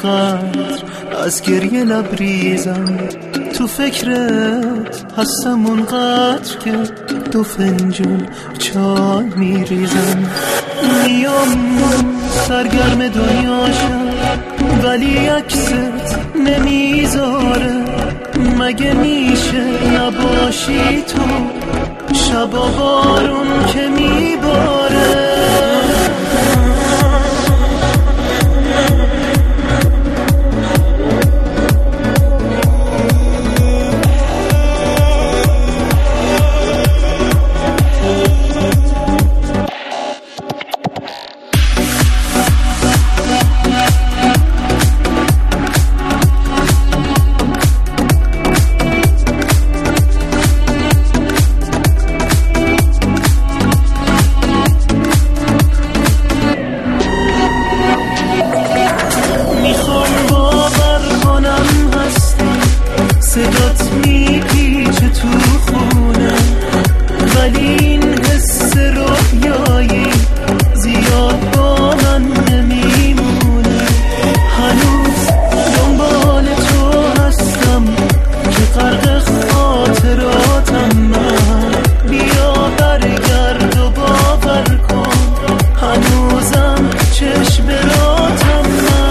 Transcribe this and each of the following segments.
اونقدر از گریه لبریزم، تو فکرت هستم اونقدر که دو فنجون چای میریزم. میام سرگرم دنیاشم ولی عکست نمیذاره، مگه میشه نباشی تو شبا بارون که میباره. صدات میپیچه تو خونه ولی این حس رویایی زیاد با من نمیمونه. هنوز دنبال تو هستم که غرق خاطراتم، من بیا برگرد و باور کن هنوزم چشم براتم.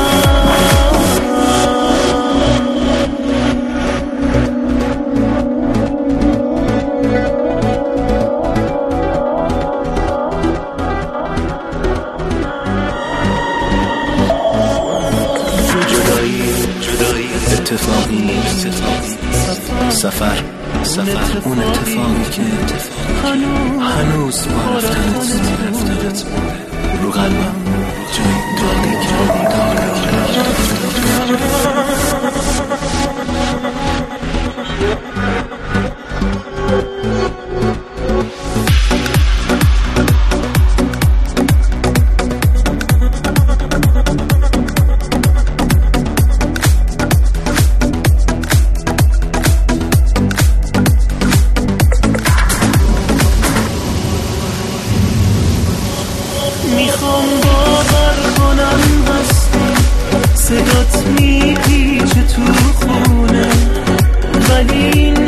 اتفاقی سفر اون اتفاقی که هنوز با رفتنت رو قلبم جای داغی کردی. میخوام باور کنم هستی، صدات میپیچه تو خونه ولی این